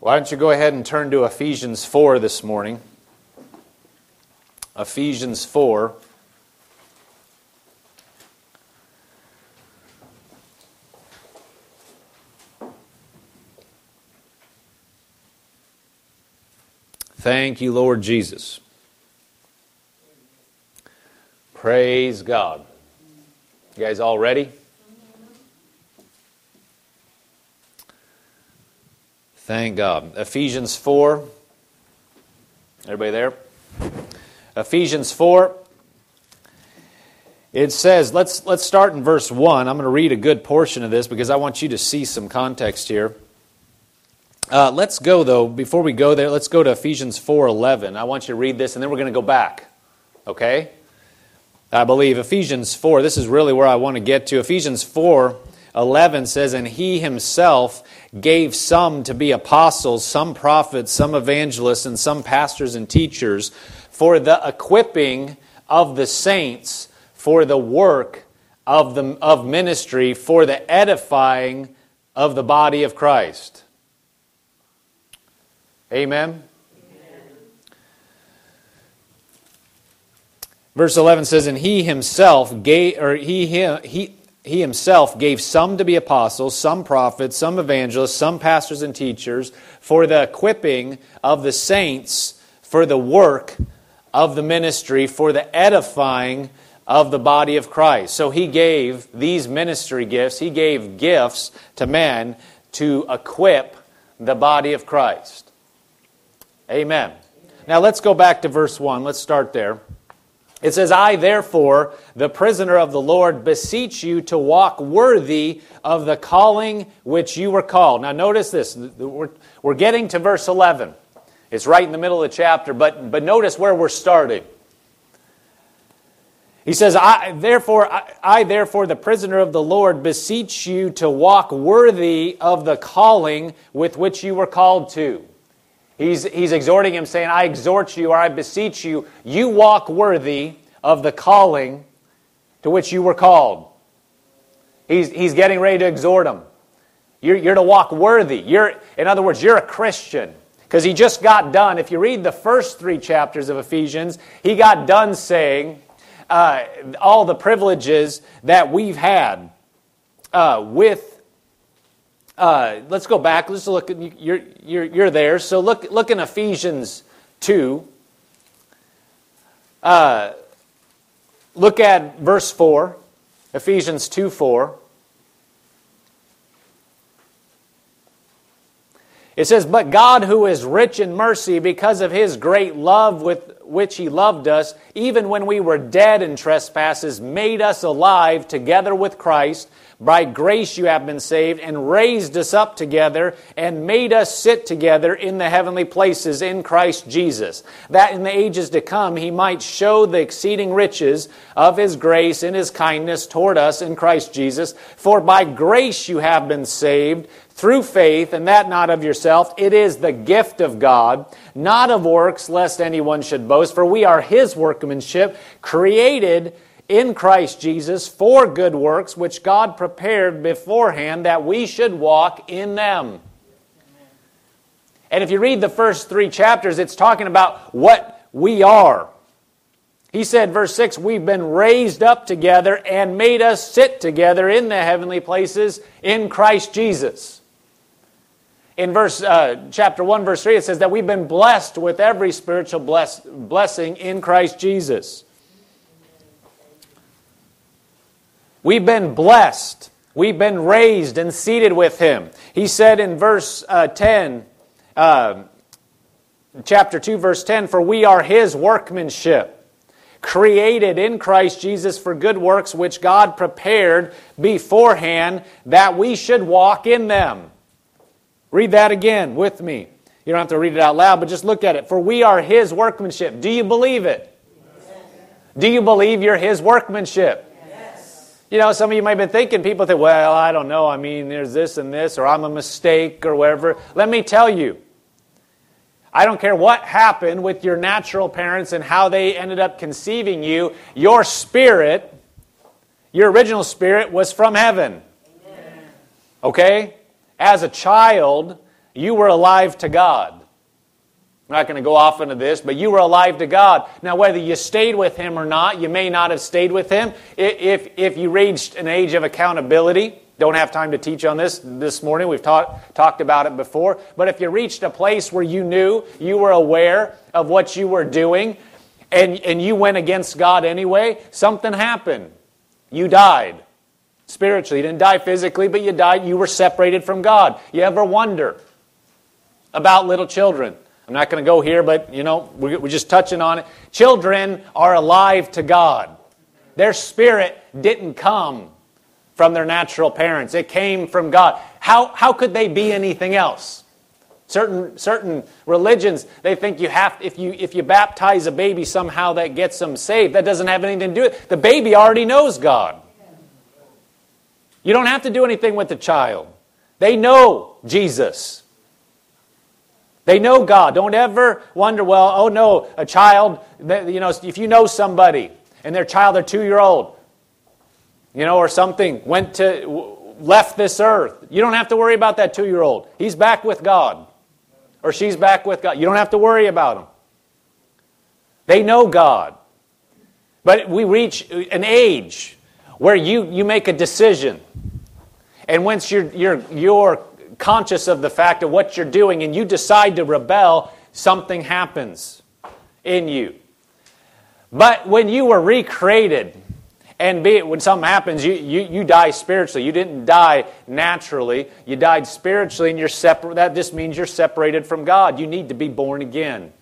Why don't you go ahead and turn to Ephesians 4 this morning. Ephesians 4. Thank you, Lord Jesus. Praise God. You guys all ready? Thank God. Ephesians 4. Everybody there? Ephesians 4. It says, let's start in verse 1. I'm going to read a good portion of this because I want you to see some context here. Let's go, though, before we go there, let's go to Ephesians 4:11. I want you to read this, and then we're going to go back. Okay? I believe Ephesians 4, this is really where I want to get to. Ephesians 4:11 says, "And He Himself gave some to be apostles, some prophets, some evangelists, and some pastors and teachers for the equipping of the saints, for the work of ministry, for the edifying of the body of Christ." Amen? Verse 11 says, "And He Himself gave, He Himself gave some to be apostles, some prophets, some evangelists, some pastors and teachers, for the equipping of the saints, for the work of the ministry, for the edifying of the body of Christ." So He gave these ministry gifts, He gave gifts to men to equip the body of Christ. Amen. Now let's go back to verse 1. Let's start there. It says, "I therefore, the prisoner of the Lord, beseech you to walk worthy of the calling which you were called." Now notice this. We're getting to verse 11. It's right in the middle of the chapter, but notice where we're starting. He says, I therefore, the prisoner of the Lord, beseech you to walk worthy of the calling with which you were called to. He's exhorting him, saying, I exhort you, or I beseech you, you walk worthy of the calling to which you were called. He's getting ready to exhort him. You're to walk worthy. In other words, you're a Christian. Because he just got done. If you read the first 3 chapters of Ephesians, he got done saying all the privileges that we've had with. Let's go back. Let's look at you're there. So look in Ephesians 2. Look at verse 4. Ephesians 2:4. It says, "But God, who is rich in mercy, because of His great love with which He loved us, even when we were dead in trespasses, made us alive together with Christ. By grace you have been saved, and raised us up together, and made us sit together in the heavenly places in Christ Jesus, that in the ages to come He might show the exceeding riches of His grace in His kindness toward us in Christ Jesus. For by grace you have been saved, through faith, and that not of yourself. It is the gift of God, not of works, lest anyone should boast. For we are His workmanship, created in Christ Jesus for good works, which God prepared beforehand that we should walk in them." And if you read the first 3 chapters, it's talking about what we are. He said, verse 6, "We've been raised up together and made us sit together in the heavenly places in Christ Jesus." In chapter 1, verse 3, it says that we've been blessed with every spiritual blessing in Christ Jesus. We've been blessed. We've been raised and seated with Him. He said in verse 10, chapter 2, verse 10, "For we are His workmanship, created in Christ Jesus for good works, which God prepared beforehand that we should walk in them." Read that again with me. You don't have to read it out loud, but just look at it. "For we are His workmanship." Do you believe it? Yes. Do you believe you're His workmanship? You know, some of you might have been thinking, people think, well, I don't know, I mean, there's this and this, or I'm a mistake, or whatever. Let me tell you, I don't care what happened with your natural parents and how they ended up conceiving you, your spirit, your original spirit was from heaven. Amen. Okay? As a child, You were alive to God. I'm not going to go off into this, but you were alive to God. Now, whether you stayed with Him or not, you may not have stayed with Him. If you reached an age of accountability, don't have time to teach on this morning. We've talked about it before. But if you reached a place where you knew, you were aware of what you were doing, and you went against God anyway, something happened. You died spiritually. You didn't die physically, but you died. You were separated from God. You ever wonder about little children? I'm not going to go here, but, we're just touching on it. Children are alive to God. Their spirit didn't come from their natural parents. It came from God. How could they be anything else? Certain religions, they think you have, if you baptize a baby somehow that gets them saved. That doesn't have anything to do with it. The baby already knows God. You don't have to do anything with the child. They know Jesus. They know God. Don't ever wonder, a child, if you know somebody and their child, their 2-year-old, or something, left this earth. You don't have to worry about that 2-year-old. He's back with God. Or she's back with God. You don't have to worry about them. They know God. But we reach an age where you make a decision. And once you're conscious of the fact of what you're doing and you decide to rebel, something happens in you. But when you were recreated, and when something happens, you die spiritually. You didn't die naturally. You died spiritually, and you're separate. That just means you're separated from God. You need to be born again.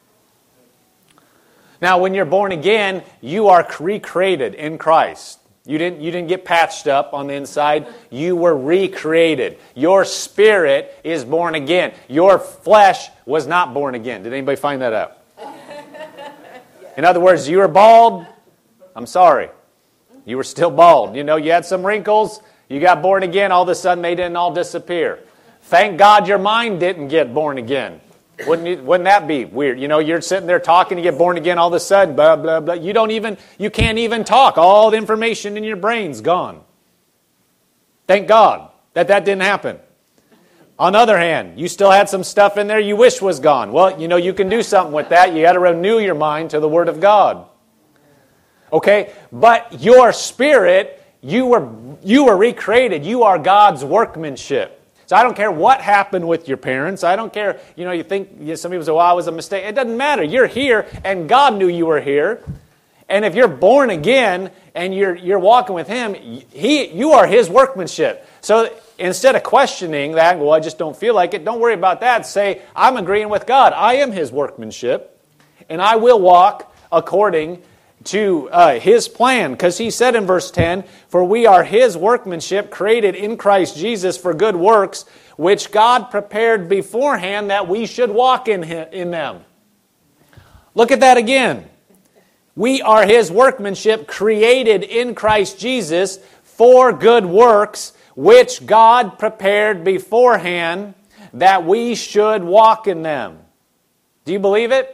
Now, when you're born again, you are recreated in Christ. You didn't get patched up on the inside. You were recreated. Your spirit is born again. Your flesh was not born again. Did anybody find that out? In other words, you were bald. I'm sorry. You were still bald. You had some wrinkles. You got born again. All of a sudden, they didn't all disappear. Thank God your mind didn't get born again. Wouldn't that be weird? You're sitting there talking, you get born again, all of a sudden, blah, blah, blah. You can't even talk. All the information in your brain's gone. Thank God that didn't happen. On the other hand, you still had some stuff in there you wish was gone. Well, you can do something with that. You got to renew your mind to the Word of God. Okay? But your spirit, you were recreated. You are God's workmanship. So I don't care what happened with your parents. I don't care, you think, some people say, I was a mistake. It doesn't matter. You're here, and God knew you were here. And if you're born again, and you're walking with Him, you are His workmanship. So instead of questioning that, I just don't feel like it, don't worry about that. Say, I'm agreeing with God. I am His workmanship, and I will walk according to His plan. Because He said in verse 10, for we are His workmanship, created in Christ Jesus for good works, which God prepared beforehand that we should walk in them. Look at that again. We are His workmanship, created in Christ Jesus for good works, which God prepared beforehand that we should walk in them. Do you believe it?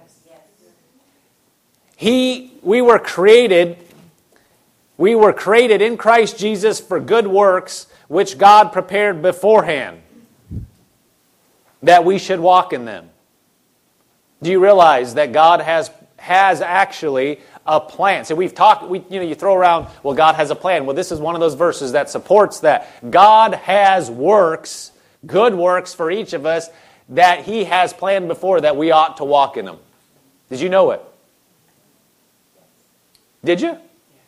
We were created in Christ Jesus for good works, which God prepared beforehand, that we should walk in them. Do you realize that God has actually a plan? So we've talked, you throw around, God has a plan. Well, this is one of those verses that supports that. God has works, good works for each of us, that He has planned before that we ought to walk in them. Did you know it? Did you?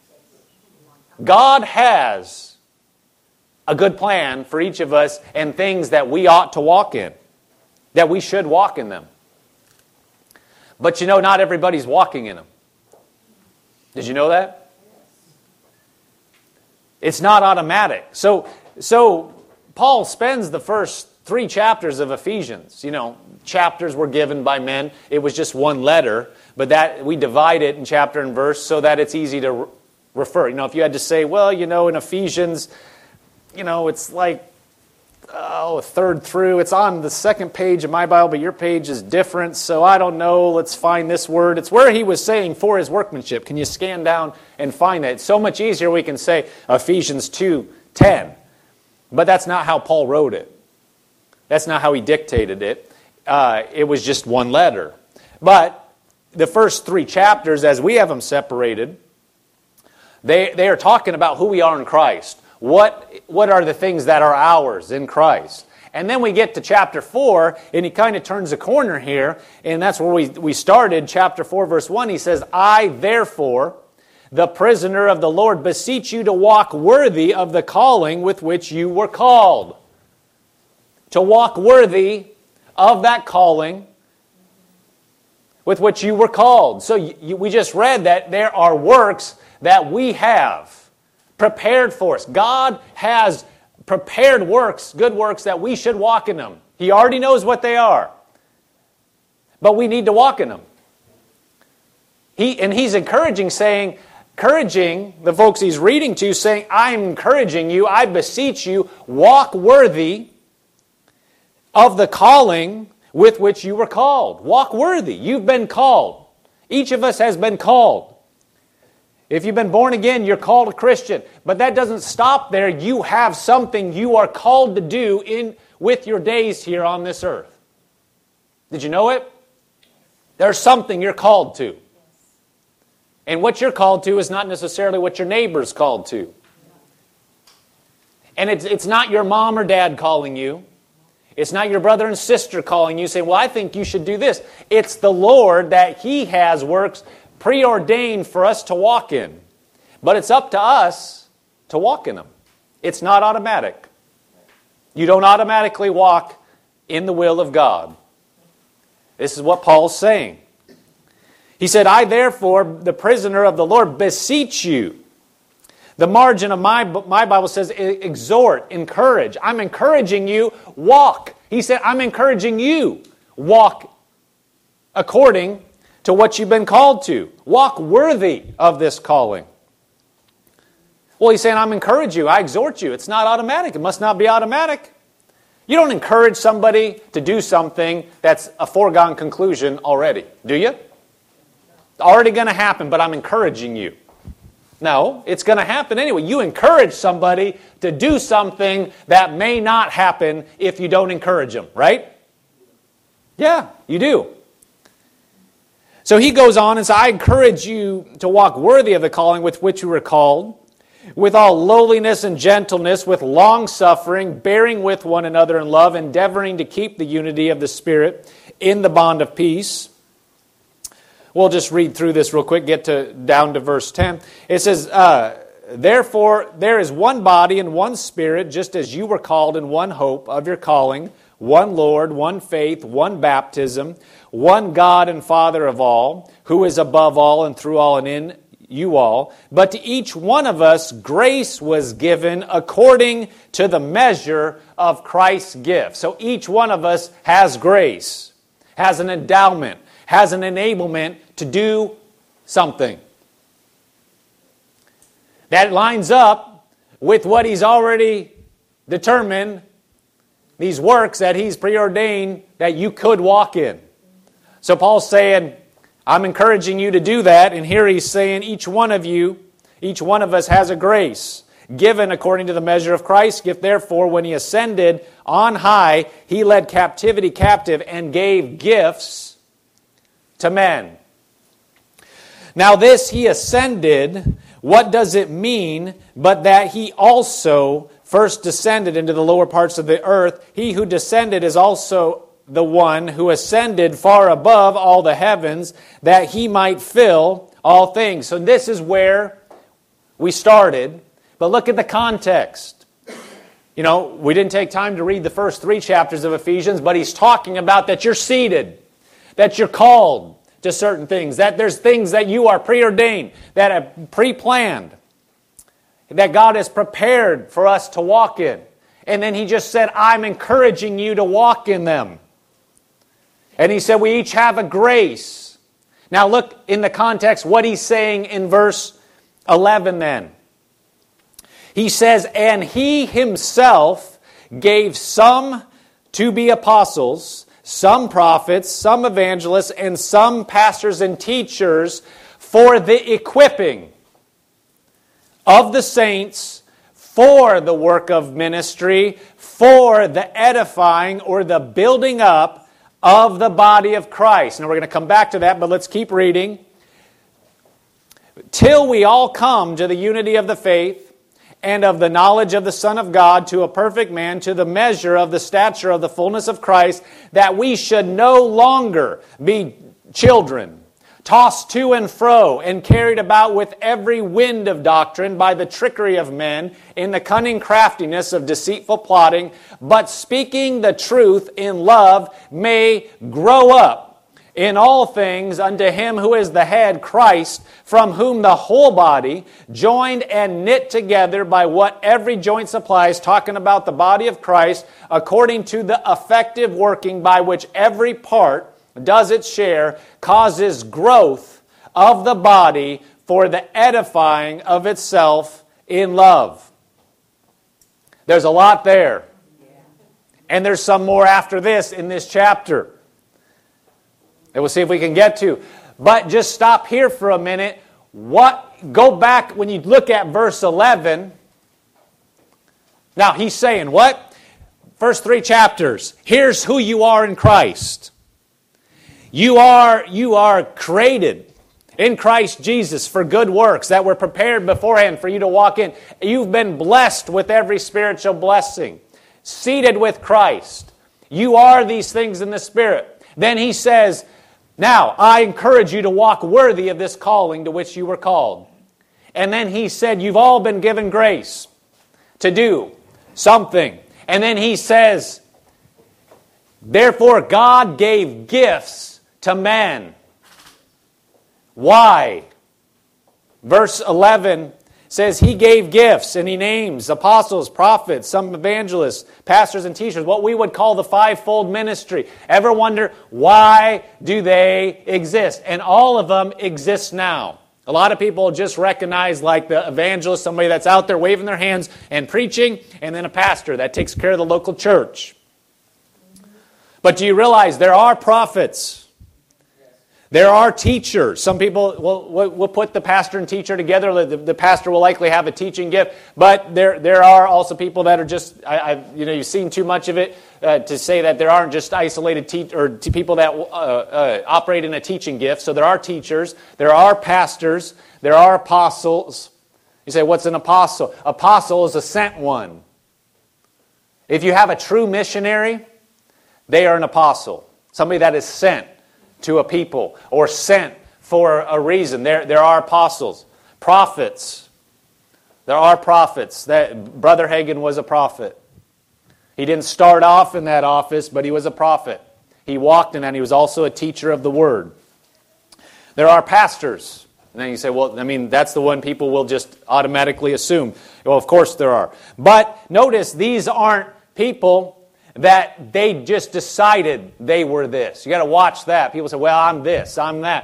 God has a good plan for each of us and things that we ought to walk in, that we should walk in them. But not everybody's walking in them. Did you know that? It's not automatic. So Paul spends the first 3 chapters of Ephesians. Chapters were given by men. It was just one letter. But that we divide it in chapter and verse so that it's easy to refer. If you had to say, in Ephesians, it's like a third through. It's on the second page of my Bible, but your page is different. So I don't know. Let's find this word. It's where he was saying for His workmanship. Can you scan down and find that? It's so much easier we can say Ephesians 2:10. But that's not how Paul wrote it. That's not how he dictated it. It was just one letter. But the first 3 chapters, as we have them separated, they are talking about who we are in Christ. What are the things that are ours in Christ? And then we get to chapter 4, and he kind of turns a corner here, and that's where we started. Chapter 4, verse 1, he says, I, therefore, the prisoner of the Lord, beseech you to walk worthy of the calling with which you were called. To walk worthy of that calling with which you were called. So we just read that there are works that we have prepared for us. God has prepared works, good works, that we should walk in them. He already knows what they are. But we need to walk in them. He's encouraging the folks he's reading to, saying, I'm encouraging you, I beseech you, walk worthy of the calling with which you were called. Walk worthy. You've been called. Each of us has been called. If you've been born again, you're called a Christian. But that doesn't stop there. You have something you are called to do with your days here on this earth. Did you know it? There's something you're called to. And what you're called to is not necessarily what your neighbor's called to. And it's not your mom or dad calling you. It's not your brother and sister calling you saying, well, I think you should do this. It's the Lord that He has works preordained for us to walk in. But it's up to us to walk in them. It's not automatic. You don't automatically walk in the will of God. This is what Paul's saying. He said, I therefore, the prisoner of the Lord, beseech you. The margin of my Bible says, exhort, encourage. I'm encouraging you, walk. He said, I'm encouraging you, walk according to what you've been called to. Walk worthy of this calling. Well, he's saying, I'm encouraging you, I exhort you. It's not automatic. It must not be automatic. You don't encourage somebody to do something that's a foregone conclusion already, do you? It's already going to happen, but I'm encouraging you. No, it's going to happen anyway. You encourage somebody to do something that may not happen if you don't encourage them, right? Yeah, you do. So he goes on and says, I encourage you to walk worthy of the calling with which you were called, with all lowliness and gentleness, with long-suffering, bearing with one another in love, endeavoring to keep the unity of the Spirit in the bond of peace. We'll just read through this real quick, down to verse 10. It says, therefore there is one body and one Spirit, just as you were called in one hope of your calling, one Lord, one faith, one baptism, one God and Father of all, who is above all and through all and in you all. But to each one of us grace was given according to the measure of Christ's gift. So each one of us has grace, has an endowment, has an enablement to do something. That lines up with what He's already determined, these works that He's preordained that you could walk in. So Paul's saying, I'm encouraging you to do that, and here he's saying each one of us has a grace given according to the measure of Christ's gift. Therefore, when He ascended on high, He led captivity captive and gave gifts to men. Now this He ascended, what does it mean but that He also first descended into the lower parts of the earth? He who descended is also the one who ascended far above all the heavens, that He might fill all things. So this is where we started, but look at the context. You know, we didn't take time to read the first 3 chapters of Ephesians, but he's talking about that you're seated, that you're called to certain things, that there's things that you are preordained, that are pre-planned, that God has prepared for us to walk in. And then he just said, I'm encouraging you to walk in them. And he said, we each have a grace. Now look in the context what he's saying in verse 11 then. He says, and He Himself gave some to be apostles, some prophets, some evangelists, and some pastors and teachers for the equipping of the saints, for the work of ministry, for the edifying or the building up of the body of Christ. Now we're going to come back to that, but let's keep reading. Till we all come to the unity of the faith and of the knowledge of the Son of God, to a perfect man, to the measure of the stature of the fullness of Christ, that we should no longer be children, tossed to and fro, and carried about with every wind of doctrine by the trickery of men, in the cunning craftiness of deceitful plotting, but speaking the truth in love may grow up in all things unto Him who is the head, Christ, from whom the whole body, joined and knit together by what every joint supplies, talking about the body of Christ, according to the effective working by which every part does its share, causes growth of the body for the edifying of itself in love. There's a lot there. And there's some more after this in this chapter that we'll see if we can get to. But just stop here for a minute. Go back when you look at verse 11. Now he's saying what? First 3 chapters. Here's who you are in Christ. You are created in Christ Jesus for good works that were prepared beforehand for you to walk in. You've been blessed with every spiritual blessing. Seated with Christ. You are these things in the Spirit. Then he says, now, I encourage you to walk worthy of this calling to which you were called. And then he said, you've all been given grace to do something. And then he says, therefore God gave gifts to men. Why? Verse 11 says he gave gifts, and he names apostles, prophets, some evangelists, pastors, and teachers, what we would call the fivefold ministry. Ever wonder, why do they exist? And all of them exist now. A lot of people just recognize like the evangelist, somebody that's out there waving their hands and preaching, and then a pastor that takes care of the local church. But do you realize there are prophets? There are teachers. Some people will put the pastor and teacher together. The pastor will likely have a teaching gift. But there are also people that are just, you've seen too much of it to say that there aren't just isolated people that operate in a teaching gift. So there are teachers, there are pastors, there are apostles. You say, what's an apostle? Apostle is a sent one. If you have a true missionary, they are an apostle. Somebody that is sent to a people, or sent for a reason. There are apostles. Prophets. There are prophets. Brother Hagin was a prophet. He didn't start off in that office, but he was a prophet. He walked in that, and he was also a teacher of the Word. There are pastors. And then you say, well, that's the one people will just automatically assume. Well, of course there are. But notice, these aren't people that they just decided they were this. You got to watch that. People say, well, I'm this, I'm that.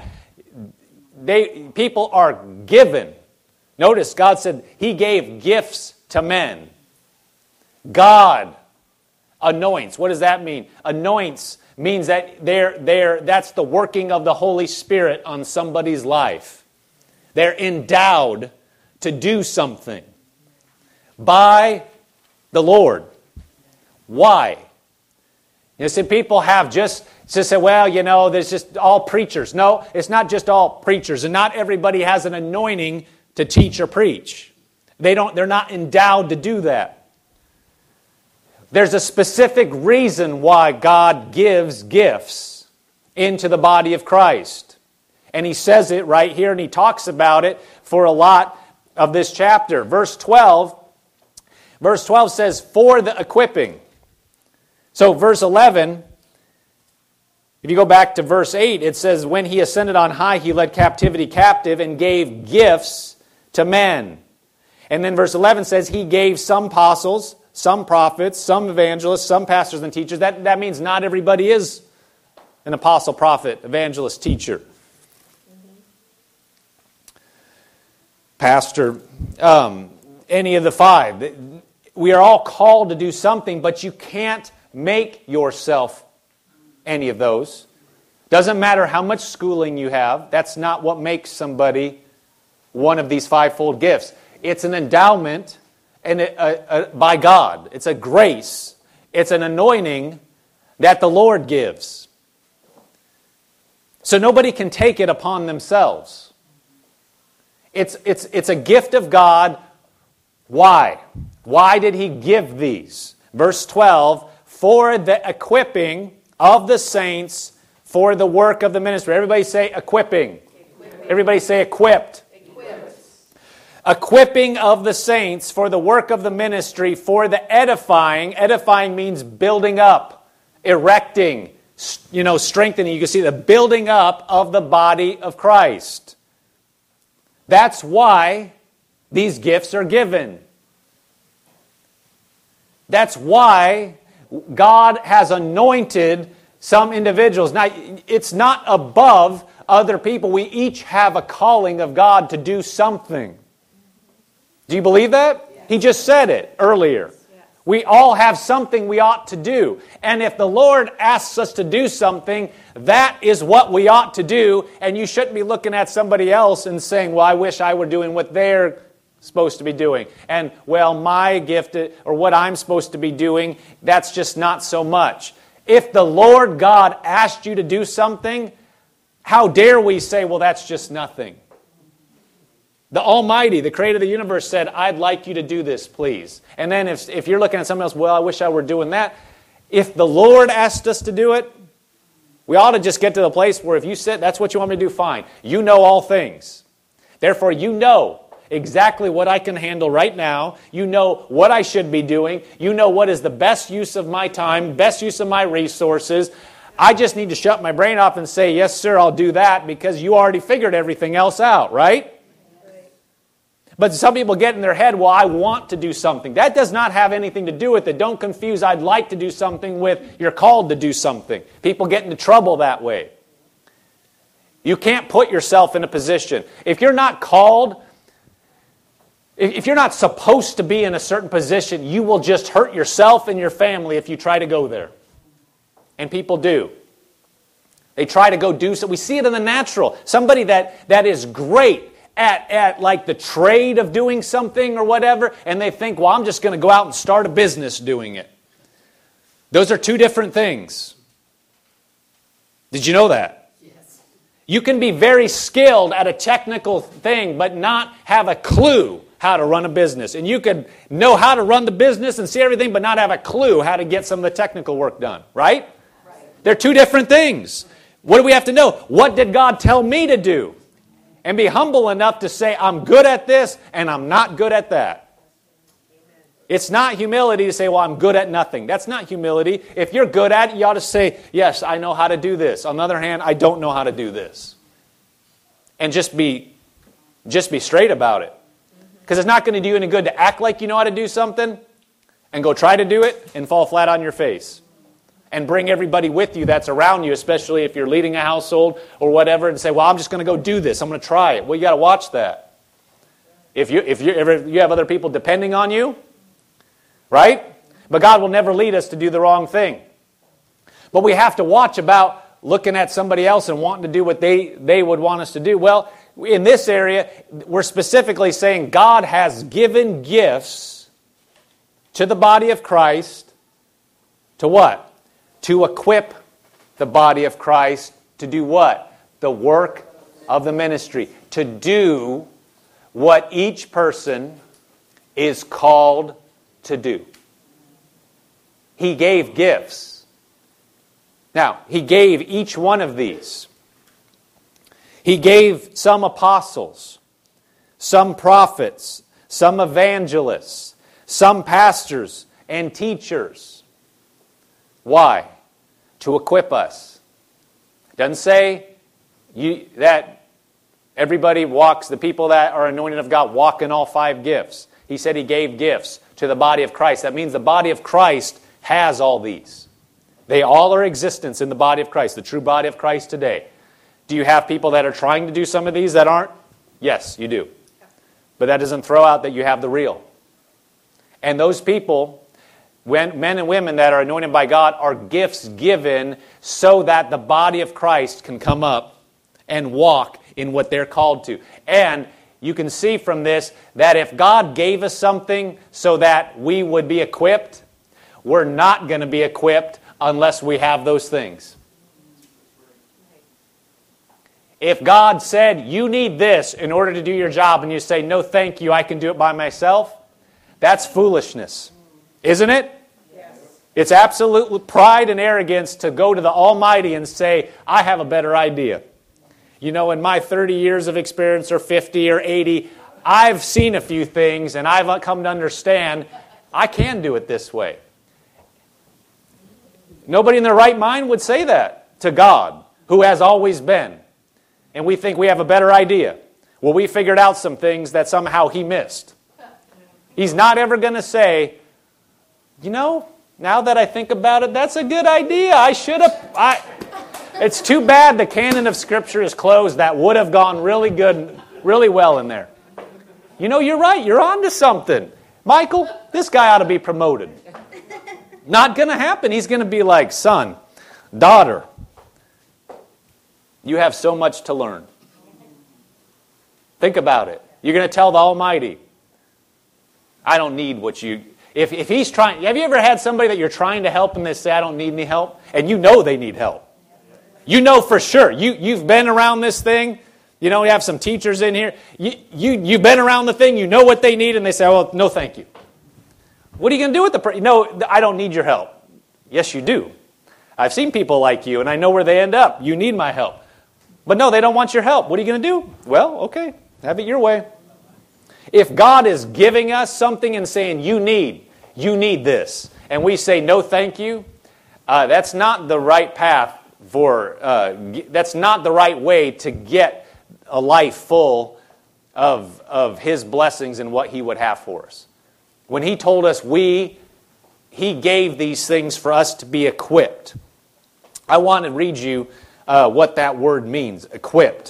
People are given. Notice God said He gave gifts to men. God anoints. What does that mean? Anoints means that that's the working of the Holy Spirit on somebody's life. They're endowed to do something by the Lord. Why? You see, people have just say, well, there's just all preachers. No, it's not just all preachers, and not everybody has an anointing to teach or preach. They're not endowed to do that. There's a specific reason why God gives gifts into the body of Christ. And He says it right here, and He talks about it for a lot of this chapter. Verse 12 says, for the equipping. So verse 11, if you go back to verse 8, it says, when He ascended on high, He led captivity captive and gave gifts to men. And then verse 11 says, He gave some apostles, some prophets, some evangelists, some pastors and teachers. That means not everybody is an apostle, prophet, evangelist, teacher. Pastor, any of the five. We are all called to do something, but you can't make yourself any of those. Doesn't matter how much schooling you have. That's not what makes somebody one of these fivefold gifts. It's an endowment by God. It's a grace. It's an anointing that the Lord gives. So nobody can take it upon themselves. It's a gift of God. Why? Why did He give these? Verse 12, for the equipping of the saints for the work of the ministry. Everybody say equipping. Everybody say equipped. Equipping of the saints for the work of the ministry, for the edifying. Edifying means building up, erecting, strengthening. You can see the building up of the body of Christ. That's why these gifts are given. That's why God has anointed some individuals. Now, it's not above other people. We each have a calling of God to do something. Do you believe that? Yes. He just said it earlier. Yes. We all have something we ought to do. And if the Lord asks us to do something, that is what we ought to do. And you shouldn't be looking at somebody else and saying, well, I wish I were doing what they're supposed to be doing. And, well, my gift or what I'm supposed to be doing, that's just not so much. If the Lord God asked you to do something, how dare we say, well, that's just nothing? The Almighty, the Creator of the universe said, I'd like you to do this, please. And then if you're looking at something else, well, I wish I were doing that. If the Lord asked us to do it, we ought to just get to the place where if you sit, that's what you want me to do, fine. You know all things. Therefore, you know exactly what I can handle right now. You know what I should be doing. You know what is the best use of my time, best use of my resources. I just need to shut my brain off and say, yes, sir, I'll do that because you already figured everything else out, right? But some people get in their head, well, I want to do something. That does not have anything to do with it. Don't confuse I'd like to do something with you're called to do something. People get into trouble that way. You can't put yourself in a position. If you're not called, if you're not supposed to be in a certain position, you will just hurt yourself and your family if you try to go there. And people do. They try to go do so. We see it in the natural. Somebody that is great at like the trade of doing something or whatever, and they think, well, I'm just going to go out and start a business doing it. Those are two different things. Did you know that? Yes. You can be very skilled at a technical thing, but not have a clue how to run a business. And you could know how to run the business and see everything, but not have a clue how to get some of the technical work done, right? They're two different things. What do we have to know? What did God tell me to do? And be humble enough to say, I'm good at this and I'm not good at that. It's not humility to say, well, I'm good at nothing. That's not humility. If you're good at it, you ought to say, yes, I know how to do this. On the other hand, I don't know how to do this. And just be straight about it. Because it's not going to do you any good to act like you know how to do something and go try to do it and fall flat on your face. And bring everybody with you that's around you, especially if you're leading a household or whatever, and say, well, I'm just going to go do this. I'm going to try it. Well, you got to watch that. If you have other people depending on you, right? But God will never lead us to do the wrong thing. But we have to watch about looking at somebody else and wanting to do what they would want us to do. Well, in this area, we're specifically saying God has given gifts to the body of Christ to what? To equip the body of Christ to do what? The work of the ministry. To do what each person is called to do. He gave gifts. Now, He gave each one of these. He gave some apostles, some prophets, some evangelists, some pastors and teachers. Why? To equip us. It doesn't say that everybody walks, the people that are anointed of God walk in all 5 gifts. He said He gave gifts to the body of Christ. That means the body of Christ has all these. They all are existence in the body of Christ, the true body of Christ today. Do you have people that are trying to do some of these that aren't? Yes, you do. But that doesn't throw out that you have the real. And those people, when men and women that are anointed by God, are gifts given so that the body of Christ can come up and walk in what they're called to. And you can see from this that if God gave us something so that we would be equipped, we're not going to be equipped unless we have those things. If God said, you need this in order to do your job, and you say, no thank you, I can do it by myself, that's foolishness. Isn't it? Yes. It's absolute pride and arrogance to go to the Almighty and say, I have a better idea. You know, in my 30 years of experience, or 50 or 80, I've seen a few things, and I've come to understand I can do it this way. Nobody in their right mind would say that to God, who has always been. And we think we have a better idea. Well, we figured out some things that somehow He missed. He's not ever going to say, you know, now that I think about it, that's a good idea. I should have... It's too bad the canon of Scripture is closed. That would have gone really good, really well in there. You know, you're right. You're on to something. Michael, this guy ought to be promoted. Not going to happen. He's going to be like, son, daughter, you have so much to learn. Think about it. You're going to tell the Almighty, I don't need what you... If He's trying... Have you ever had somebody that you're trying to help and they say, I don't need any help? And you know they need help. You know for sure. You've been around this thing. You know, we have some teachers in here. You've been around the thing. You know what they need. And they say, well, no thank you. What are you going to do with the person? No, I don't need your help. Yes, you do. I've seen people like you, and I know where they end up. You need my help. But no, they don't want your help. What are you going to do? Well, okay, have it your way. If God is giving us something and saying, you need this, and we say, no, thank you, that's not the right path that's not the right way to get a life full of His blessings and what He would have for us. When He told us He gave these things for us to be equipped. I want to read you what that word means, equipped.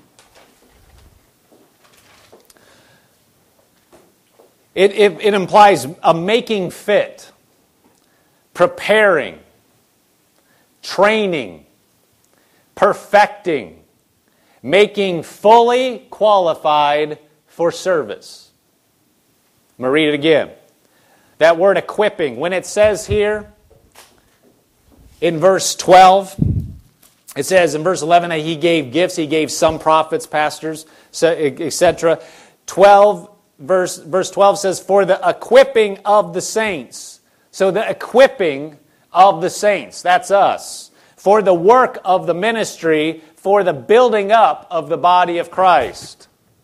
It implies a making fit, preparing, training, perfecting, making fully qualified for service. I'm going to read it again. That word equipping, when it says here in verse 12, it says in verse 11 that He gave gifts, He gave some prophets, pastors, etc. Verse 12 says, for the equipping of the saints. So the equipping of the saints, that's us. For the work of the ministry, for the building up of the body of Christ.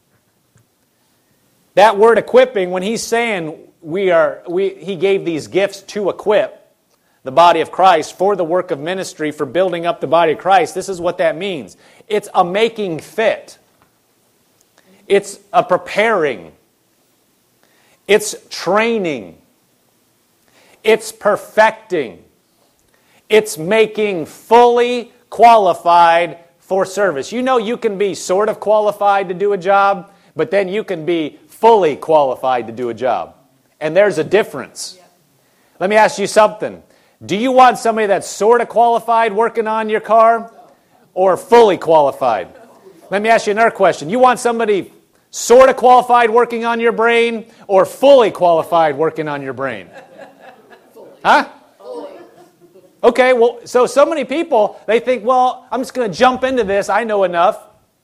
That word equipping, when He's saying He gave these gifts to equip the body of Christ for the work of ministry, for building up the body of Christ, this is what that means. It's a making fit. It's a preparing. It's training. It's perfecting. It's making fully qualified for service. You know, you can be sort of qualified to do a job, but then you can be fully qualified to do a job. And there's a difference. Let me ask you something. Do you want somebody that's sort of qualified working on your car or fully qualified? Let me ask you another question. You want somebody sort of qualified working on your brain or fully qualified working on your brain? Huh? Okay, well, so many people, they think, well, I'm just going to jump into this. I know enough.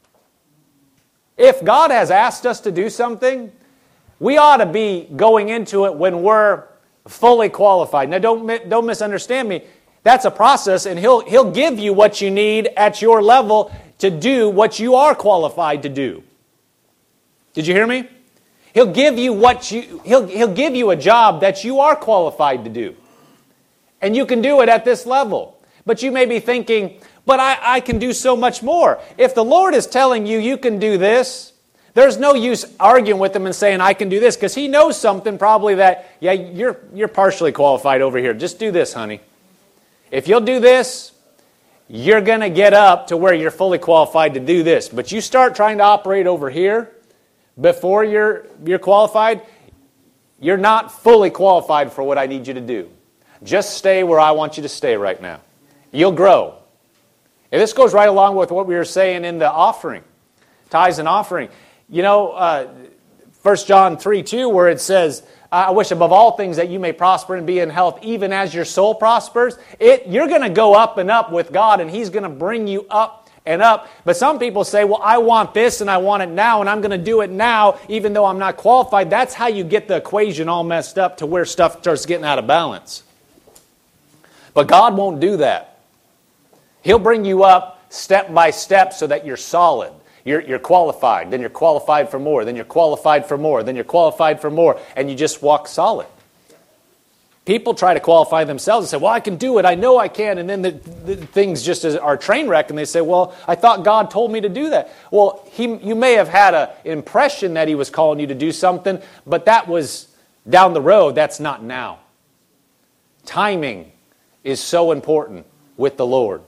If God has asked us to do something, we ought to be going into it when we're fully qualified. Now, don't misunderstand me. That's a process, and He'll give you what you need at your level to do what you are qualified to do. Did you hear me? He'll give you He'll give you a job that you are qualified to do. And you can do it at this level. But you may be thinking, but I can do so much more. If the Lord is telling you you can do this, there's no use arguing with Him and saying, I can do this, because He knows something probably that, yeah, you're partially qualified over here. Just do this, honey. If you'll do this, you're going to get up to where you're fully qualified to do this. But you start trying to operate over here before you're qualified, you're not fully qualified for what I need you to do. Just stay where I want you to stay right now. You'll grow. And this goes right along with what we were saying in the offering, tithes and offering. 1 John 3:2, where it says, I wish above all things that you may prosper and be in health, even as your soul prospers. You're going to go up and up with God, and He's going to bring you up and up. But some people say, well, I want this and I want it now, and I'm going to do it now, even though I'm not qualified. That's how you get the equation all messed up to where stuff starts getting out of balance. But God won't do that. He'll bring you up step by step so that you're solid. You're qualified, then you're qualified for more, then you're qualified for more, then you're qualified for more, and you just walk solid. People try to qualify themselves and say, well, I can do it, I know I can, and then the things just are train wreck, and they say, well, I thought God told me to do that. Well, you may have had an impression that He was calling you to do something, but that was down the road, that's not now. Timing is so important with the Lord.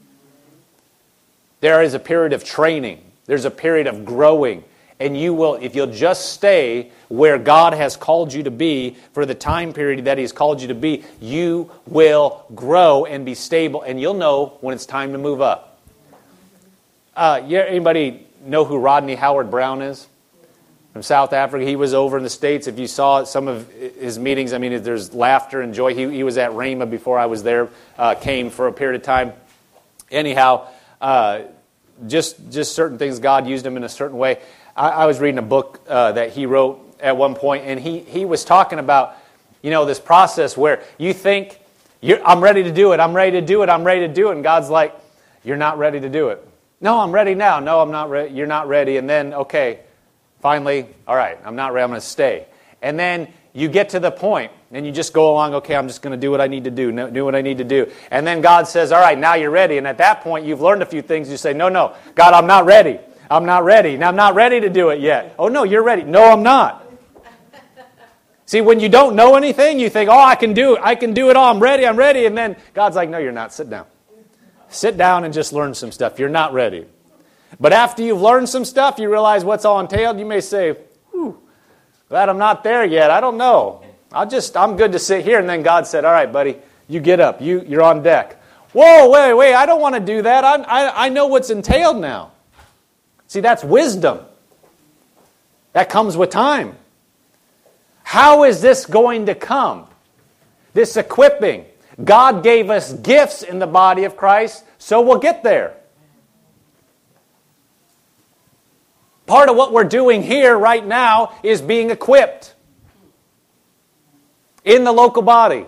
There is a period of training. There's a period of growing. And you will, if you'll just stay where God has called you to be for the time period that He's called you to be, you will grow and be stable. And you'll know when it's time to move up. Anybody know who Rodney Howard-Browne is? From South Africa. He was over in the States. If you saw some of his meetings, I mean, there's laughter and joy. He was at Rhema before I was there, came for a period of time. Anyhow, just certain things, God used him in a certain way. I was reading a book that he wrote at one point, and he was talking about, this process where you think, I'm ready to do it, I'm ready to do it, I'm ready to do it, and God's like, you're not ready to do it. No, I'm ready now. No, I'm not ready. You're not ready. And then, okay, finally, all right, I'm not ready, I'm going to stay. And then you get to the point, and you just go along, okay, I'm just going to do what I need to do what I need to do. And then God says, all right, now you're ready. And at that point, you've learned a few things. You say, no, God, I'm not ready. I'm not ready. Now, I'm not ready to do it yet. Oh, no, you're ready. No, I'm not. See, when you don't know anything, you think, oh, I can do it. I can do it all. I'm ready. And then God's like, no, you're not. Sit down. Sit down and just learn some stuff. You're not ready. But after you've learned some stuff, you realize what's all entailed. You may say, glad I'm not there yet. I don't know. I'm good to sit here. And then God said, all right, buddy, you get up. You're on deck. Whoa, wait, I don't want to do that. I know what's entailed now. See, that's wisdom. That comes with time. How is this going to come? This equipping. God gave us gifts in the body of Christ, so we'll get there. Part of what we're doing here right now is being equipped in the local body.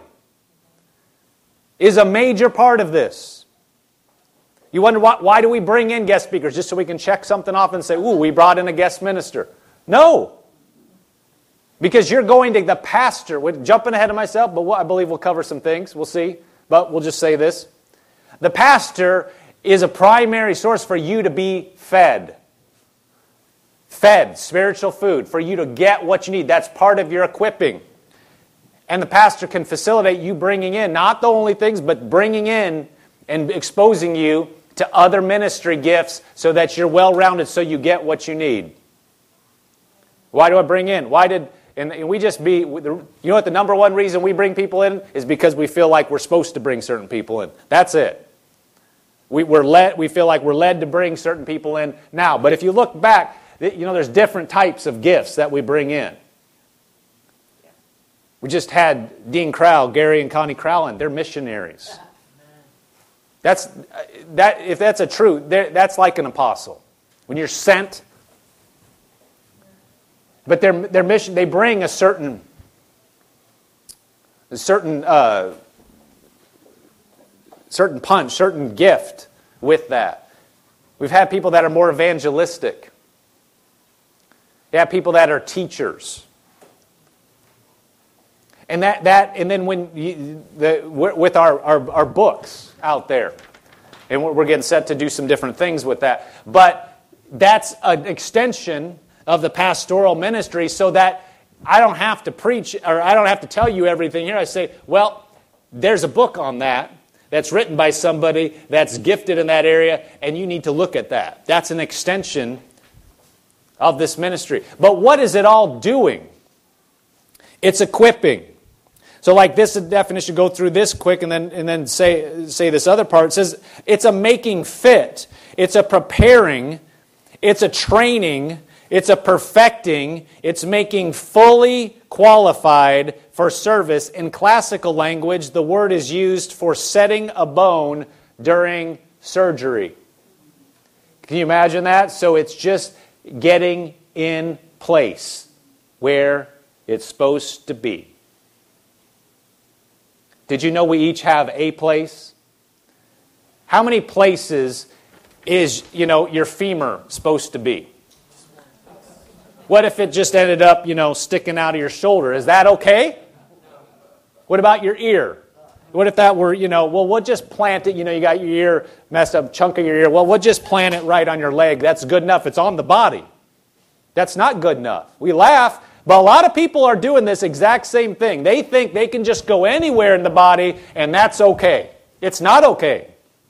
Is a major part of this. You wonder why do we bring in guest speakers? Just so we can check something off and say, ooh, we brought in a guest minister. No. Because you're going to the pastor. We're jumping ahead of myself, but I believe we'll cover some things. We'll see. But we'll just say this. The pastor is a primary source for you to be fed. Fed, spiritual food, for you to get what you need. That's part of your equipping. And the pastor can facilitate you bringing in, not the only things, but bringing in and exposing you to other ministry gifts so that you're well-rounded so you get what you need. Why do I bring in? And we just be, you know what the number one reason we bring people in is because we feel like we're supposed to bring certain people in. That's it. We feel like we're led to bring certain people in now. But if you look back, there's different types of gifts that we bring in. We just had Dean Crowell, Gary and Connie Crowell in. They're missionaries. If that's a truth, that's like an apostle. When you're sent, but their mission, they bring a certain punch, certain gift with that. We've had people that are more evangelistic. You have people that are teachers. And and then with our books out there, and we're getting set to do some different things with that. But that's an extension of the pastoral ministry, so that I don't have to preach or I don't have to tell you everything here. I say, well, there's a book on that's written by somebody that's gifted in that area, and you need to look at that. That's an extension of this ministry. But what is it all doing? It's equipping. So like this definition, go through this quick and then say this other part. It says it's a making fit. It's a preparing. It's a training. It's a perfecting. It's making fully qualified for service. In classical language, the word is used for setting a bone during surgery. Can you imagine that? So it's just getting in place where it's supposed to be. Did you know we each have a place? How many places is, your femur supposed to be? What if it just ended up, sticking out of your shoulder? Is that okay? What about your ear? What if that were, we'll just plant it, you got your ear messed up, chunk of your ear. Well, we'll just plant it right on your leg. That's good enough. It's on the body. That's not good enough. We laugh, but a lot of people are doing this exact same thing. They think they can just go anywhere in the body and that's okay. It's not okay.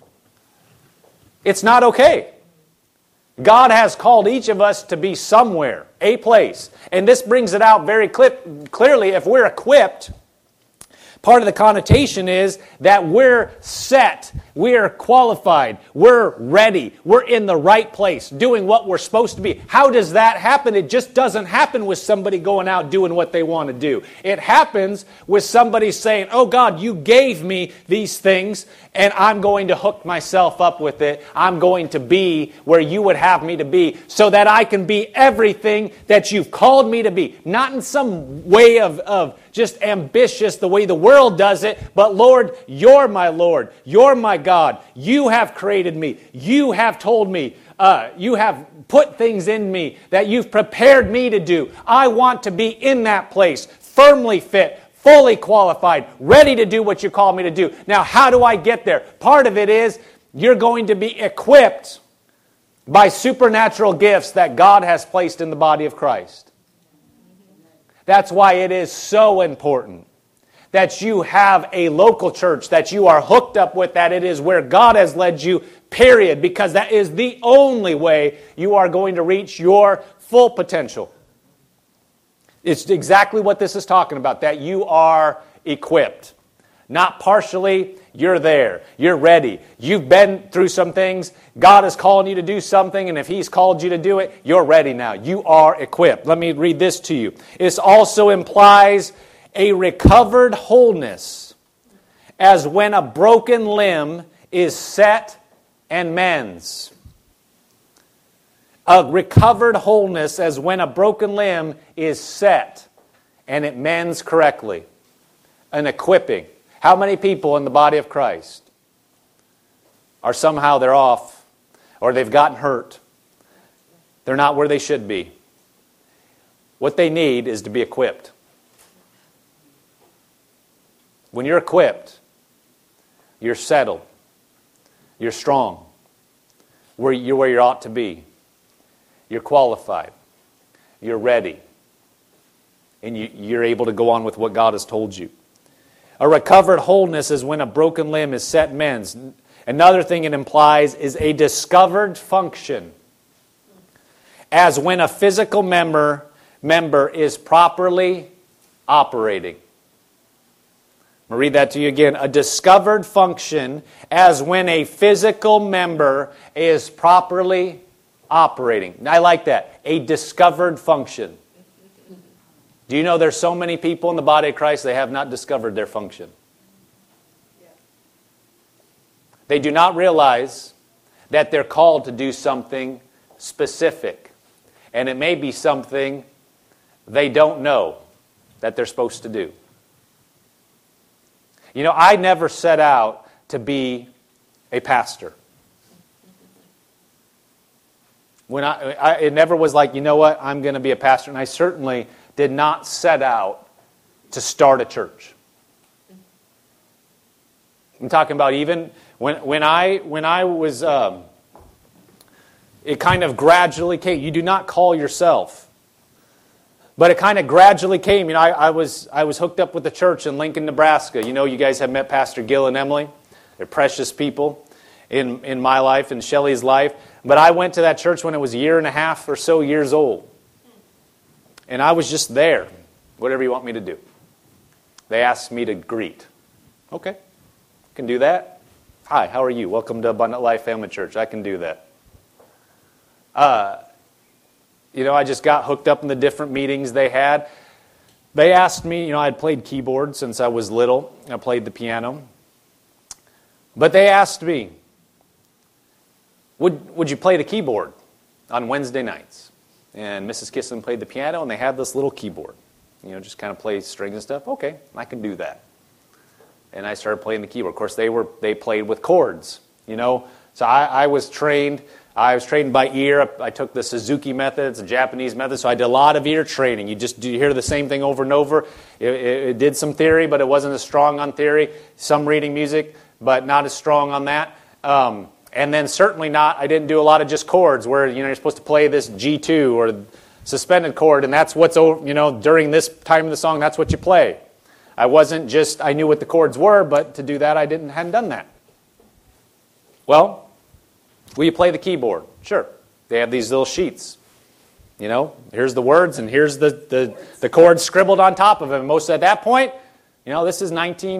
It's not okay. God has called each of us to be somewhere, a place. And this brings it out very clearly. If we're equipped, part of the connotation is that we're set, we're qualified, we're ready, we're in the right place, doing what we're supposed to be. How does that happen? It just doesn't happen with somebody going out doing what they want to do. It happens with somebody saying, oh God, you gave me these things and I'm going to hook myself up with it. I'm going to be where you would have me to be so that I can be everything that you've called me to be. Not in some way of just ambitious the way the world does it, but Lord, you're my Lord. You're my God. You have created me. You have told me. You have put things in me that you've prepared me to do. I want to be in that place, firmly fit, fully qualified, ready to do what you call me to do. Now, how do I get there? Part of it is you're going to be equipped by supernatural gifts that God has placed in the body of Christ. That's why it is so important that you have a local church that you are hooked up with, that it is where God has led you, period, because that is the only way you are going to reach your full potential. It's exactly what this is talking about, that you are equipped. Not partially, you're there. You're ready. You've been through some things. God is calling you to do something, and if He's called you to do it, you're ready now. You are equipped. Let me read this to you. This also implies a recovered wholeness, as when a broken limb is set and mends. A recovered wholeness as when a broken limb is set and it mends correctly. An equipping. How many people in the body of Christ are somehow they're off or they've gotten hurt? They're not where they should be. What they need is to be equipped. When you're equipped, you're settled. You're strong. You're where you ought to be. You're qualified. You're ready. And you're able to go on with what God has told you. A recovered wholeness is when a broken limb is set and mends. Another thing it implies is a discovered function. As when a physical member is properly operating. I'm going to read that to you again. A discovered function as when a physical member is properly operating. I like that. A discovered function. Do you know there's so many people in the body of Christ, they have not discovered their function. They do not realize that they're called to do something specific. And it may be something they don't know that they're supposed to do. I never set out to be a pastor. It never was like, I'm going to be a pastor. And I certainly did not set out to start a church. I'm talking about even when I was, it kind of gradually came. You do not call yourself. But it kind of gradually came. I was hooked up with the church in Lincoln, Nebraska. You guys have met Pastor Gil and Emily. They're precious people in my life and Shelley's life. But I went to that church when it was a year and a half or so years old. And I was just there. Whatever you want me to do. They asked me to greet. Okay, can do that. Hi, how are you? Welcome to Abundant Life Family Church. I can do that. I just got hooked up in the different meetings they had. They asked me, I'd played keyboard since I was little. I played the piano. But they asked me, would you play the keyboard on Wednesday nights? And Mrs. Kissling played the piano, and they had this little keyboard. Just kind of play strings and stuff. Okay, I can do that. And I started playing the keyboard. Of course, they played with chords, So I was trained. I was trained by ear. I took the Suzuki method. It's a Japanese method, so I did a lot of ear training. You hear the same thing over and over. It did some theory, but it wasn't as strong on theory. Some reading music, but not as strong on that. And then certainly not, I didn't do a lot of just chords where, you're supposed to play this G2 or suspended chord, and that's what's, during this time of the song, that's what you play. I knew what the chords were, but to do that, hadn't done that. Well, will you play the keyboard? Sure. They have these little sheets. Here's the words, and here's the chords scribbled on top of them. Most at that point, this is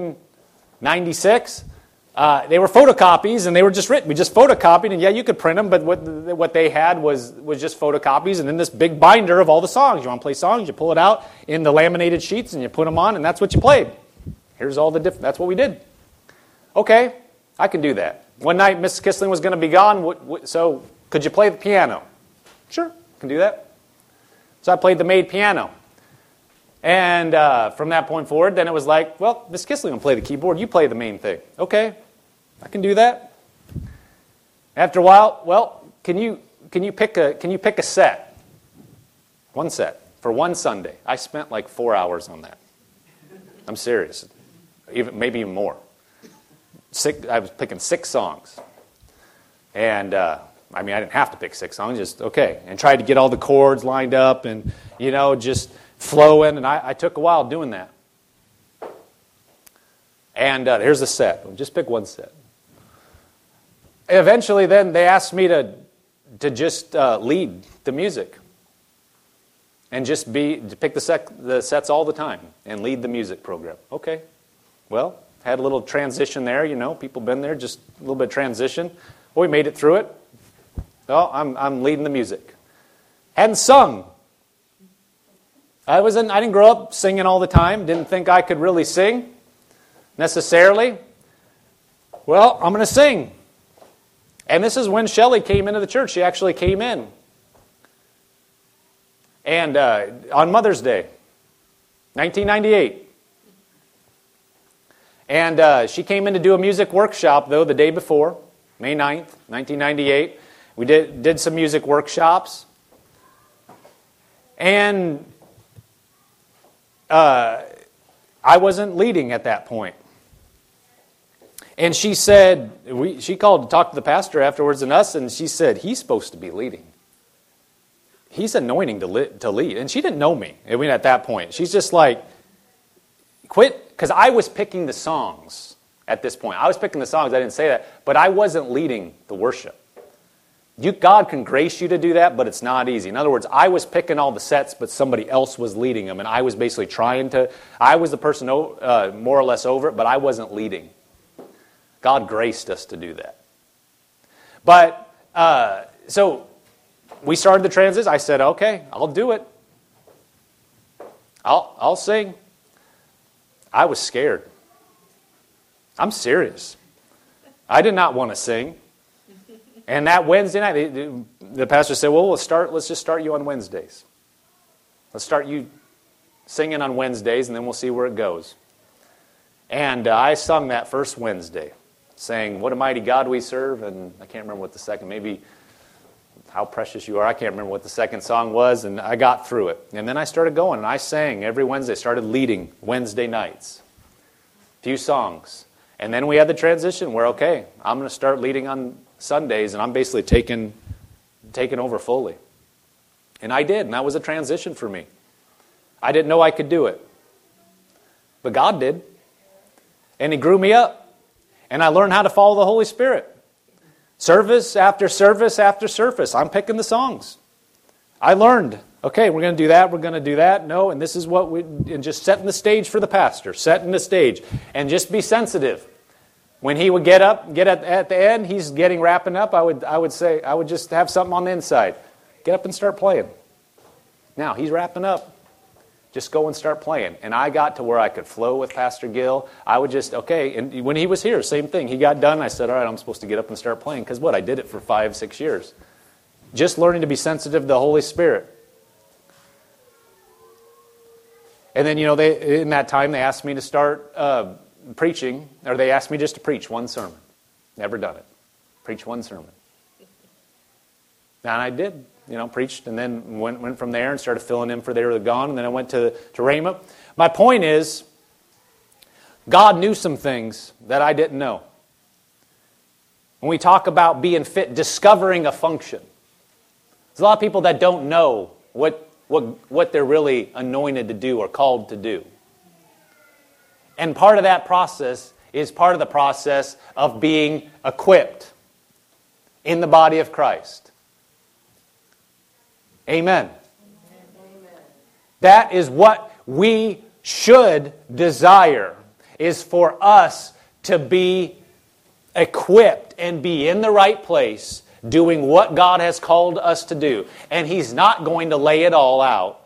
1996. They were photocopies, and they were just written. We just photocopied, and you could print them, but what they had was just photocopies, and then this big binder of all the songs. You want to play songs, you pull it out in the laminated sheets, and you put them on, and that's what you played. Here's all the different. That's what we did. Okay, I can do that. One night, Mrs. Kissling was going to be gone, so could you play the piano? Sure, I can do that. So I played the maid piano. And from that point forward, then it was like, well, Miss Kissling will play the keyboard. You play the main thing. Okay, I can do that. After a while, well, can you pick a set? One set for one Sunday. I spent like 4 hours on that. I'm serious, maybe even more. I was picking 6 songs, and I didn't have to pick 6 songs. Just okay, and tried to get all the chords lined up, and just flowing, and I took a while doing that. And here's the set. Just pick one set. Eventually, then, they asked me to just lead the music. And to pick the sets all the time and lead the music program. Okay. Well, had a little transition there, People been there, just a little bit of transition. Well, we made it through it. Well, I'm leading the music. Hadn't sung. I didn't grow up singing all the time. Didn't think I could really sing necessarily. Well, I'm going to sing. And this is when Shelley came into the church. She actually came in. And on Mother's Day, 1998. And she came in to do a music workshop, though, the day before, May 9th, 1998. We did some music workshops. And I wasn't leading at that point. And she said, she called to talk to the pastor afterwards and us, and she said, he's supposed to be leading. He's anointing to lead. And she didn't know me at that point. She's just like, quit. Because I was picking the songs at this point. I was picking the songs. I didn't say that. But I wasn't leading the worship. God can grace you to do that, but it's not easy. In other words, I was picking all the sets, but somebody else was leading them. And I was basically I was the person more or less over it, but I wasn't leading. God graced us to do that. But, so we started the transit. I said, okay, I'll do it. I'll sing. I was scared. I'm serious. I did not want to sing. And that Wednesday night, the pastor said, well, let's just start you on Wednesdays. Let's start you singing on Wednesdays, and then we'll see where it goes. And I sung that first Wednesday, saying, what a mighty God we serve, and I can't remember what the second, maybe How Precious You Are. I can't remember what the second song was, and I got through it. And then I started going, and I sang every Wednesday, started leading Wednesday nights. A few songs. And then we had the transition where, okay, I'm going to start leading on Sundays, and I'm basically taking over fully. And I did, and that was a transition for me. I didn't know I could do it. But God did. And He grew me up. And I learned how to follow the Holy Spirit. Service after service after service. I'm picking the songs. I learned, okay, we're going to do that, we're going to do that. No, and this is what and just setting the stage for the pastor. Setting the stage. And just be sensitive. When he would get at the end, he's wrapping up, I would just have something on the inside. Get up and start playing. Now, he's wrapping up. Just go and start playing. And I got to where I could flow with Pastor Gill. I would just, okay, and when he was here, same thing. He got done, I said, all right, I'm supposed to get up and start playing. Because what, I did it for 5-6 years. Just learning to be sensitive to the Holy Spirit. And then, in that time, they asked me to start preaching, or they asked me just to preach one sermon. Never done it. Preach one sermon. And I did. Preached, and then went from there and started filling in for they were gone, and then I went to Rhema. My point is, God knew some things that I didn't know. When we talk about being fit, discovering a function, there's a lot of people that don't know what they're really anointed to do or called to do. And part of that process is part of the process of being equipped in the body of Christ. Amen. Amen. That is what we should desire, is for us to be equipped and be in the right place doing what God has called us to do. And He's not going to lay it all out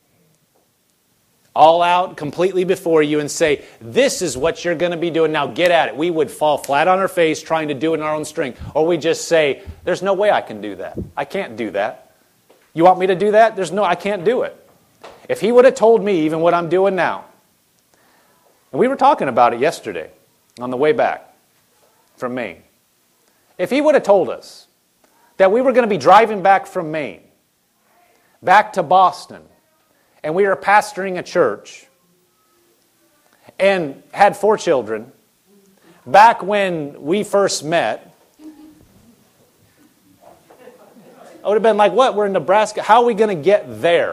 completely before you and say, this is what you're going to be doing, now get at it. We would fall flat on our face trying to do it in our own strength. Or we just say, there's no way I can do that. I can't do that. You want me to do that? I can't do it. If He would have told me even what I'm doing now, and we were talking about it yesterday on the way back from Maine. If He would have told us that we were going to be driving back from Maine, back to Boston, and we were pastoring a church, and had 4 children, back when we first met, I would have been like, what? We're in Nebraska. How are we going to get there?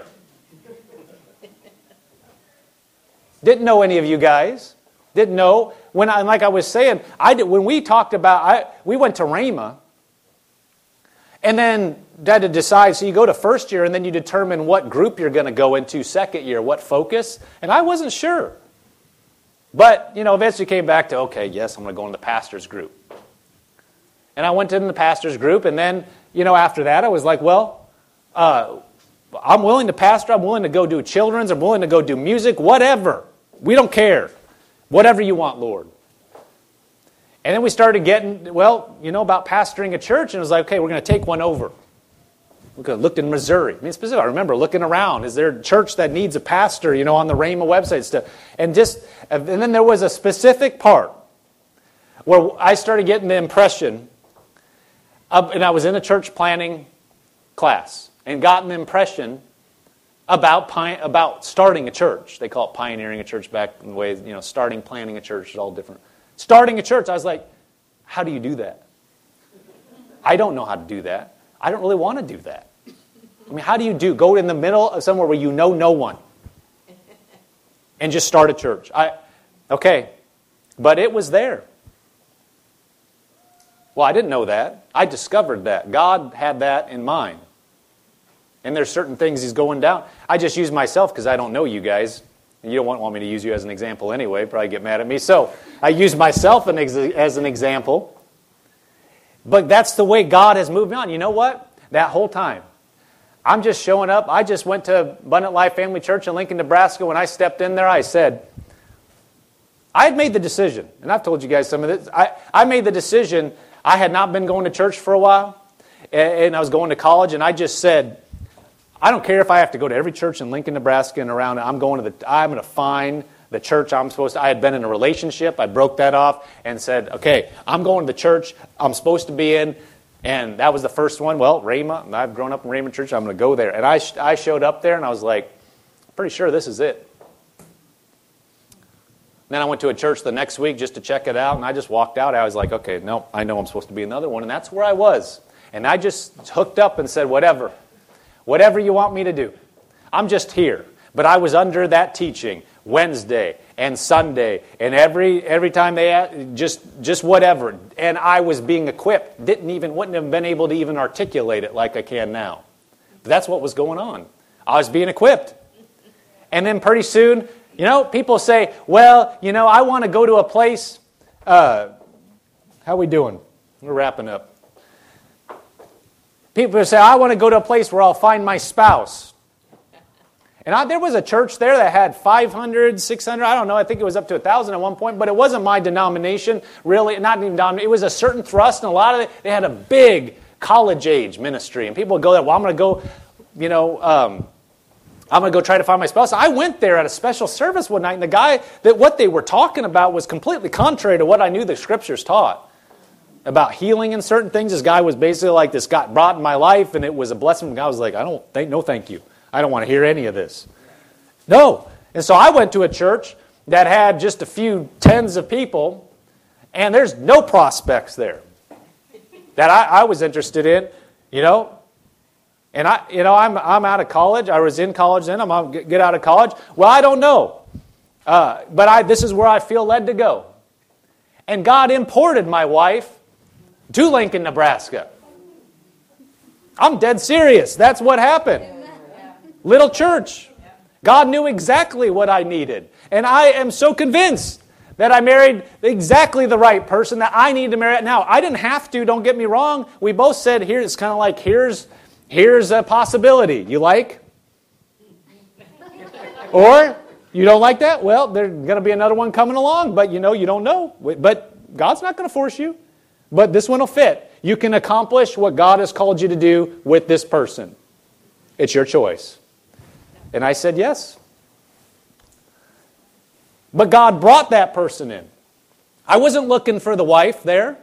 Didn't know any of you guys. Didn't know. Like I was saying, when we talked about, we went to Rhema. And then had to decide, so you go to first year and then you determine what group you're going to go into second year, what focus. And I wasn't sure. But, eventually came back to, okay, yes, I'm going to go in the pastor's group. And I went in the pastor's group, and then, after that, I was like, well, I'm willing to pastor, I'm willing to go do children's, I'm willing to go do music, whatever. We don't care. Whatever you want, Lord. And then we started getting, about pastoring a church, and it was like, okay, we're going to take one over. We looked in Missouri. I remember looking around. Is there a church that needs a pastor, on the Rhema website stuff? And then there was a specific part where I started getting the impression, and I was in a church planning class, and gotten the impression about starting a church. They call it pioneering a church back in the way, starting, planning a church is all different. Starting a church, I was like, how do you do that? I don't know how to do that. I don't really want to do that. How do you go in the middle of somewhere where you know no one and just start a church? Okay, but it was there. Well, I didn't know that. I discovered that. God had that in mind. And there's certain things He's going down. I just use myself because I don't know you guys. And you don't want me to use you as an example anyway. Probably get mad at me. So I use myself as an example. But that's the way God has moved me on. You know what? That whole time, I'm just showing up. I just went to Abundant Life Family Church in Lincoln, Nebraska. When I stepped in there, I said, I had made the decision. And I've told you guys some of this. I made the decision. I had not been going to church for a while. And I was going to college. And I just said, I don't care if I have to go to every church in Lincoln, Nebraska and around. I'm going to find the church I'm supposed to. I had been in a relationship. I broke that off and said, okay, I'm going to the church I'm supposed to be in. And that was the first one. Well, Rhema. I've grown up in Rhema Church. I'm going to go there. And I showed up there and I was like, I'm pretty sure this is it. Then I went to a church the next week just to check it out. And I just walked out. I was like, okay, no, I know I'm supposed to be in another one. And that's where I was. And I just hooked up and said, whatever you want me to do. I'm just here. But I was under that teaching Wednesday and Sunday and every time they asked, just whatever. And I was being equipped. Wouldn't have been able to even articulate it like I can now. But that's what was going on. I was being equipped. And then pretty soon, people say, well, I want to go to a place. How we doing? We're wrapping up. People say, I want to go to a place where I'll find my spouse. And there was a church there that had 500, 600, I don't know, I think it was up to 1,000 at one point, but it wasn't my denomination, really, not even denomination. It was a certain thrust, and a lot of it, they had a big college-age ministry. And people would go there, well, I'm going to go, I'm going to go try to find my spouse. I went there at a special service one night, and the guy, that what they were talking about was completely contrary to what I knew the Scriptures taught. About healing and certain things. This guy was basically like, this got brought in my life, and it was a blessing. And I was like, no thank you. I don't want to hear any of this. No. And so I went to a church that had just a few tens of people, and there's no prospects there that I was interested in, And I'm out of college. I was in college then. I'm going to get out of college. Well, I don't know. But this is where I feel led to go. And God imported my wife to Lincoln, Nebraska. I'm dead serious. That's what happened. Little church. God knew exactly what I needed. And I am so convinced that I married exactly the right person that I need to marry now. I didn't have to, don't get me wrong. We both said, here, it's kind of like, here's a possibility. You like? Or, you don't like that? Well, there's going to be another one coming along, but you don't know. But God's not going to force you. But this one will fit. You can accomplish what God has called you to do with this person. It's your choice. And I said yes. But God brought that person in. I wasn't looking for the wife there.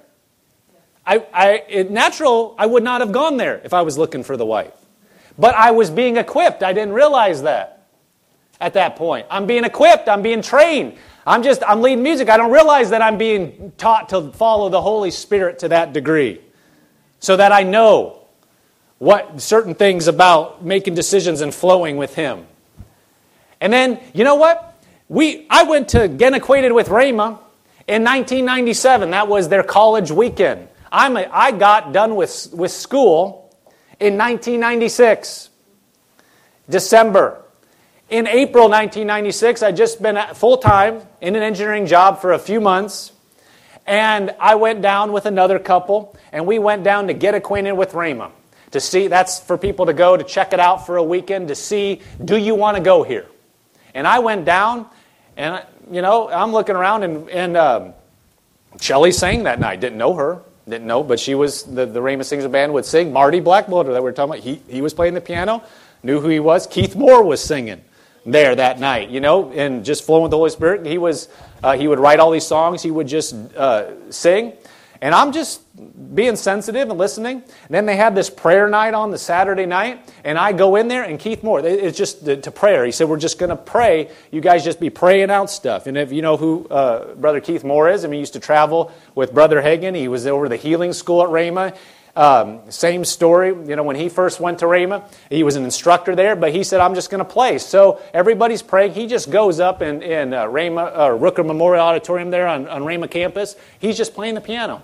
Natural, I would not have gone there if I was looking for the wife. But I was being equipped. I didn't realize that at that point. I'm being equipped. I'm being trained. I'm leading music. I don't realize that I'm being taught to follow the Holy Spirit to that degree. So that I know what certain things about making decisions and flowing with Him. And then, you know what? I went to get acquainted with Rhema in 1997. That was their college weekend. I got done with school in 1996, December. In April 1996, I'd just been full-time in an engineering job for a few months, and I went down with another couple, and we went down to get acquainted with Rhema. To see, that's for people to go to check it out for a weekend to see, do you want to go here? And I went down, and I'm looking around, and Shelley sang that night. Didn't know her. Didn't know, but she was, the Rhema Singers Band would sing. Marty Blackwater that we were talking about, he was playing the piano, knew who he was. Keith Moore was singing there that night, and just flowing with the Holy Spirit. He would write all these songs. He would just sing. And I'm just being sensitive and listening. And then they had this prayer night on the Saturday night, and I go in there, and Keith Moore, it's just to prayer. He said, we're just going to pray. You guys just be praying out stuff. And if you know who Brother Keith Moore is, he used to travel with Brother Hagin. He was over the healing school at Rhema. Same story, when he first went to Rhema, he was an instructor there, but he said, I'm just going to play. So everybody's praying. He just goes up in Rhema, Rooker Memorial Auditorium there on Rhema campus. He's just playing the piano.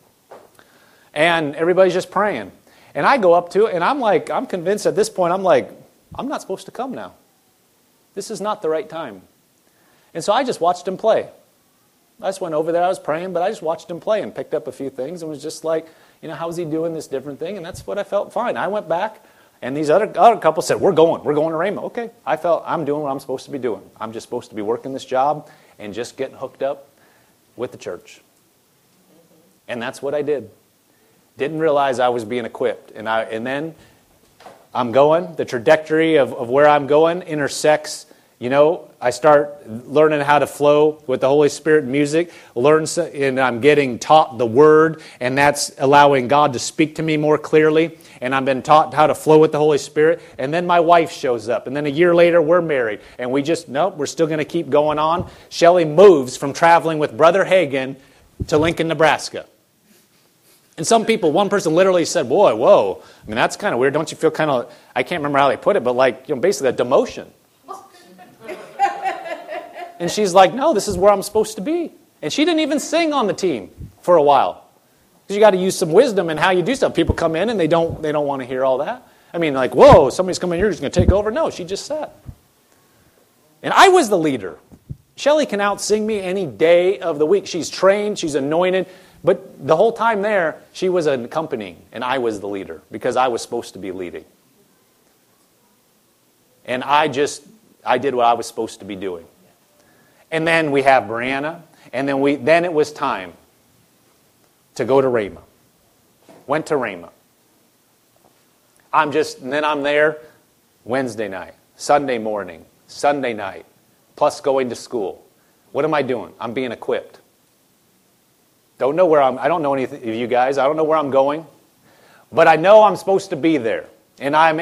And everybody's just praying. And I go up to it, and I'm convinced at this point, I'm not supposed to come now. This is not the right time. And so I just watched him play. I just went over there, I was praying, but I just watched him play and picked up a few things and was just like, how's he doing this different thing? And that's what I felt fine. I went back, and these other couple said, we're going to Rhema. Okay, I felt I'm doing what I'm supposed to be doing. I'm just supposed to be working this job and just getting hooked up with the church. And that's what I did. Didn't realize I was being equipped. And then I'm going. The trajectory of where I'm going intersects. I start learning how to flow with the Holy Spirit music. And I'm getting taught the Word. And that's allowing God to speak to me more clearly. And I've been taught how to flow with the Holy Spirit. And then my wife shows up. And then a year later, we're married. And we're still going to keep going on. Shelley moves from traveling with Brother Hagin to Lincoln, Nebraska. And some people, one person literally said, boy, whoa. That's kind of weird. Don't you feel kind of, I can't remember how they put it, but basically a demotion. And she's like, no, this is where I'm supposed to be. And she didn't even sing on the team for a while. Because you got to use some wisdom in how you do stuff. People come in and they don't want to hear all that. Whoa, somebody's coming here who's going to take over. No, she just sat. And I was the leader. Shelley can out-sing me any day of the week. She's trained, she's anointed. But the whole time there, she was accompanying, and I was the leader, because I was supposed to be leading. And I did what I was supposed to be doing. And then we have Brianna, and then it was time to go to Rhema. Went to Rhema. And then I'm there Wednesday night, Sunday morning, Sunday night, plus going to school. What am I doing? I'm being equipped. I don't know any of you guys. I don't know where I'm going. But I know I'm supposed to be there. And I'm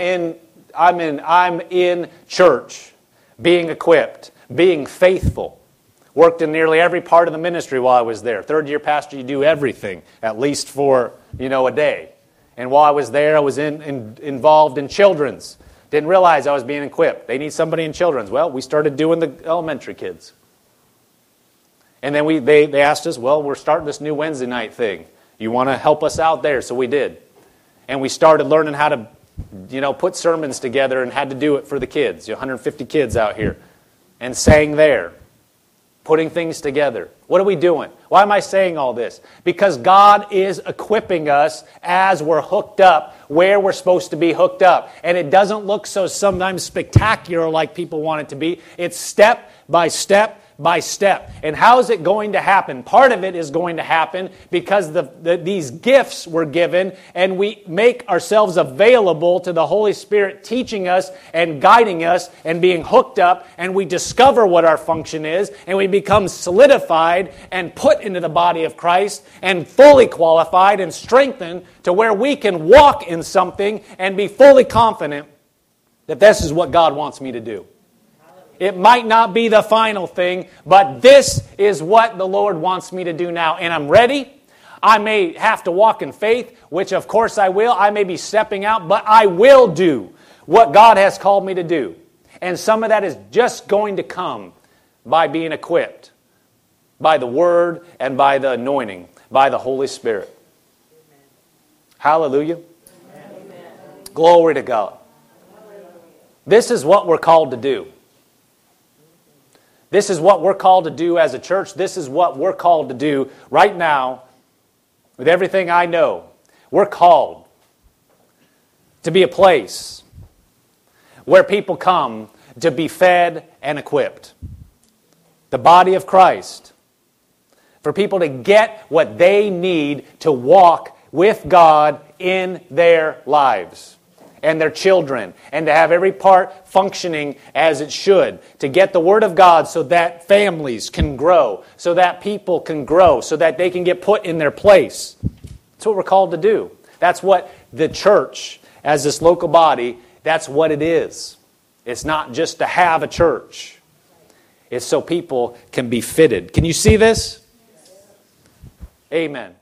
in church, being equipped, being faithful. Worked in nearly every part of the ministry while I was there. Third-year pastor, you do everything, at least for, a day. And while I was there, I was involved in children's. Didn't realize I was being equipped. They need somebody in children's. Well, we started doing the elementary kids. And then they asked us, well, we're starting this new Wednesday night thing. You want to help us out there? So we did. And we started learning how to, put sermons together and had to do it for the kids. 150 kids out here. And sang there. Putting things together. What are we doing? Why am I saying all this? Because God is equipping us as we're hooked up where we're supposed to be hooked up. And it doesn't look so sometimes spectacular like people want it to be. It's step by step by step. And how is it going to happen? Part of it is going to happen because these gifts were given and we make ourselves available to the Holy Spirit teaching us and guiding us and being hooked up, and we discover what our function is and we become solidified and put into the body of Christ and fully qualified and strengthened to where we can walk in something and be fully confident that this is what God wants me to do. It might not be the final thing, but this is what the Lord wants me to do now. And I'm ready. I may have to walk in faith, which of course I will. I may be stepping out, but I will do what God has called me to do. And some of that is just going to come by being equipped by the Word and by the anointing, by the Holy Spirit. Amen. Hallelujah. Amen. Glory to God. This is what we're called to do. This is what we're called to do as a church. This is what we're called to do right now with everything I know. We're called to be a place where people come to be fed and equipped. The body of Christ. For people to get what they need to walk with God in their lives. And their children, and to have every part functioning as it should, to get the Word of God so that families can grow, so that people can grow, so that they can get put in their place. That's what we're called to do. That's what the church, as this local body, that's what it is. It's not just to have a church. It's so people can be fitted. Can you see this? Amen.